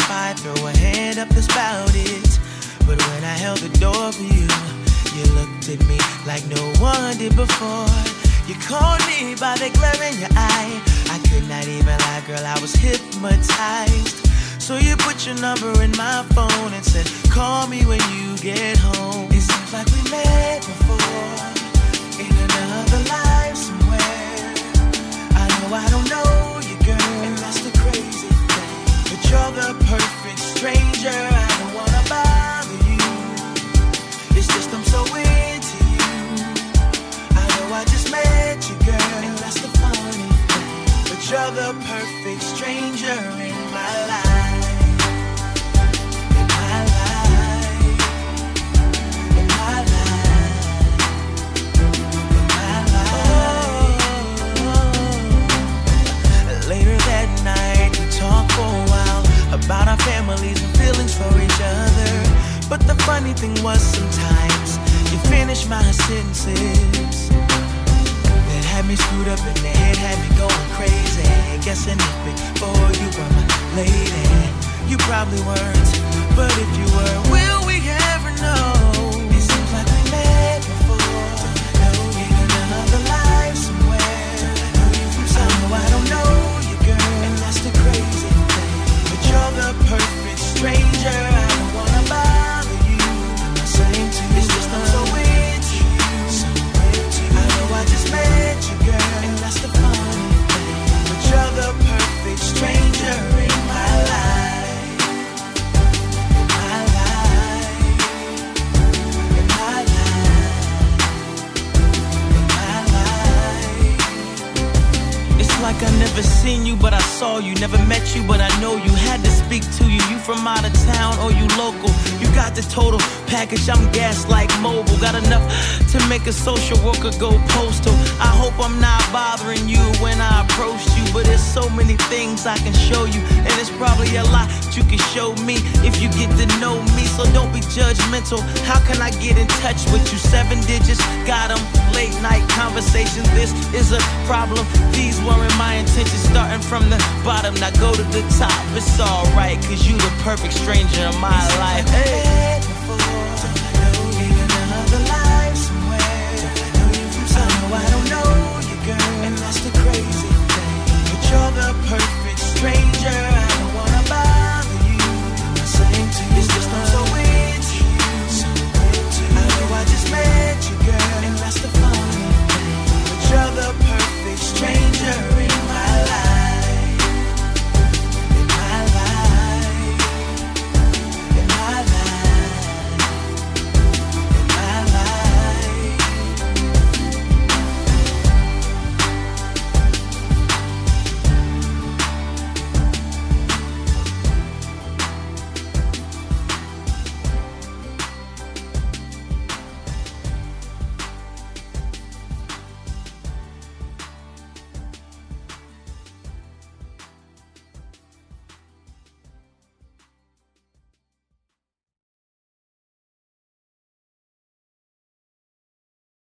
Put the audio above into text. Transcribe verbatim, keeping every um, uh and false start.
I throw a hand up, that's about it. But when I held the door for you, you looked at me like no one did before. You caught me by the glare in your eye. I could not even lie, girl, I was hypnotized. So you put your number in my phone and said, call me when you get home. It seems like we met before, in another life somewhere. I know I don't know you, girl, and that's the crazy thing. But you're the perfect stranger, I don't wanna bother you. It's just I'm so into you. I know I just met you, girl, and that's the funny thing. But you're the perfect stranger in my life. About our families and feelings for each other. But the funny thing was sometimes you finish my sentences that had me screwed up in the head, had me going crazy, guessing if before you were my lady. You probably weren't, but if you were, will we ever know? It seems like we met before, in another life somewhere. I know I don't know you, girl, and that's the crazy thing. You're the perfect stranger, I don't wanna bother you. I'm not saying to you, it's just I'm so into you. So into you. I know I just met you, girl, and that's the funny thing. But you're the perfect stranger in my life. In my life. In my life. In my life. It's like I never seen you, but I saw you. Never met you, but I know you. Had to speak to you. You from out of town or you local? You got the total package. I'm gas like mobile. Got enough to make a social worker go postal. I hope I'm not bothering you when I approach you, but there's so many things I can show you, and it's probably a lot you can show me if you get to know me. So don't be judgmental. How can I get in touch with you? Seven digits, got 'em. Late night conversations. This is a problem. These weren't my intentions. Starting from the bottom, now go to the top. It's alright, cause you the perfect stranger in my it's life. Hey. Another life somewhere. I know I don't know you, girl, and that's the crazy thing. But you're the perfect stranger. I don't